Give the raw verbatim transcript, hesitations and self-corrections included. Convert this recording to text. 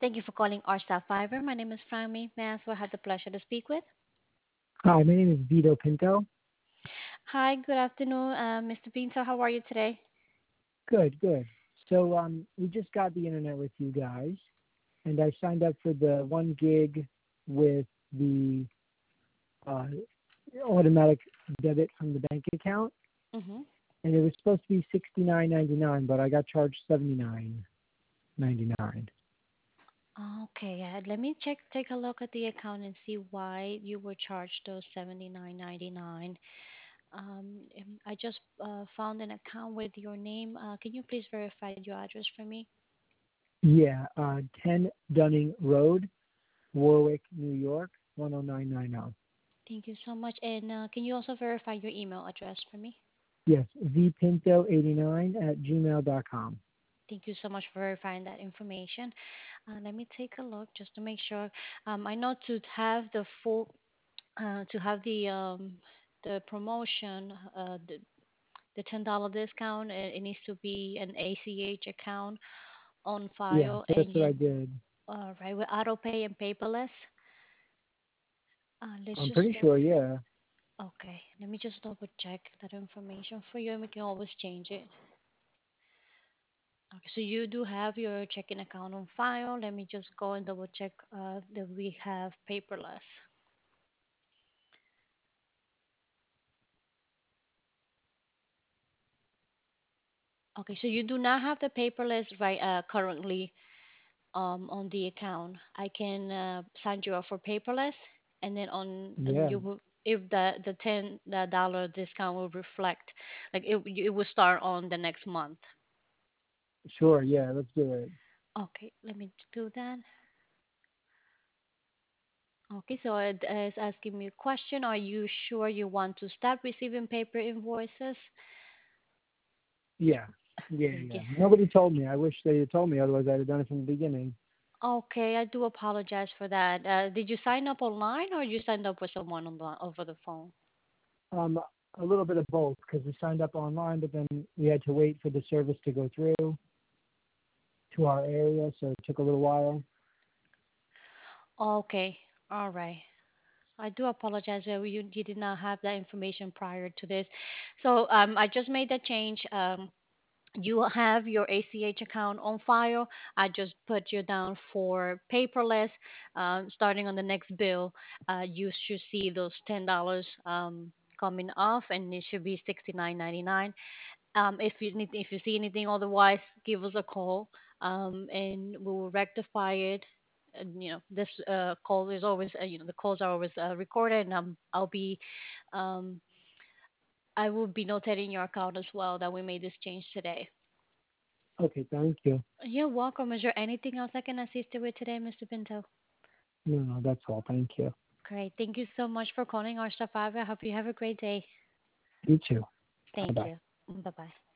Thank you for calling our Star Fiber. My name is Frammy. May I ask who I have the pleasure to speak with? Hi, my name is Vito Pinto. Hi, good afternoon, uh, mister Pinto. How are you today? Good, good. So um, we just got the internet with you guys, and I signed up for the one gig with the uh, automatic debit from the bank account, Mm-hmm. and it was supposed to be sixty nine ninety nine, but I got charged seventy nine ninety nine. Okay, yeah. Let me check, take a look at the account and see why you were charged those seventy nine ninety nine. Um, um, I just uh, found an account with your name. Uh, can you please verify your address for me? Yeah, uh, ten Dunning Road, Warwick, New York, one oh nine nine oh. Thank you so much. And uh, can you also verify your email address for me? Yes, vpinto eighty nine at gmail dot com. Thank you so much for verifying that information. Uh, let me take a look just to make sure. Um, I know to have the full, uh, to have the um, the promotion, uh, the the ten dollar discount, it, it needs to be an A C H account on Yeah, file, that's and what you, I did. uh, right, with auto pay and paperless. Uh, let's I'm just pretty double. sure, yeah. Okay, let me just double check that information for you, and we can always change it. Okay, so you do have your checking account on file. Let me just go and double check uh, that we have paperless. Okay, so you do not have the paperless right uh, currently um, on the account. I can uh, sign you up for paperless, and then on and Yeah, you will if the the ten the dollar discount will reflect, like it it will start on the next month. sure, yeah, let's do it. Okay, let me do that. Okay, so it is asking me a question. Are you sure you want to start receiving paper invoices? Yeah, yeah, Thank yeah. you. Nobody told me. I wish they had told me. Otherwise, I'd have done it from the beginning. Okay, I do apologize for that. Uh, did you sign up online or you signed up with someone on the, over the phone? Um, a little bit of both because we signed up online, but then we had to wait for the service to go through to our area, so it took a little while. Okay, all right. I do apologize that you, you did not have that information prior to this. So um, I just made that change. Um, you have your A C H account on file. I just put you down for paperless. Um, starting on the next bill, uh, you should see those ten dollars um, coming off, and it should be sixty nine ninety nine. Um, if you need, if you see anything otherwise, give us a call, um, and we will rectify it. And, you know, this uh, call is always, uh, you know, the calls are always uh, recorded, and um, I'll be, um, I will be notating your account as well that we made this change today. Okay, thank you. You're welcome. Is there anything else I can assist you with today, mister Pinto? No, no, that's all. Thank you. Great. Thank you so much for calling our Five. I hope you have a great day. You too. Bye Thank bye. you. Bye bye.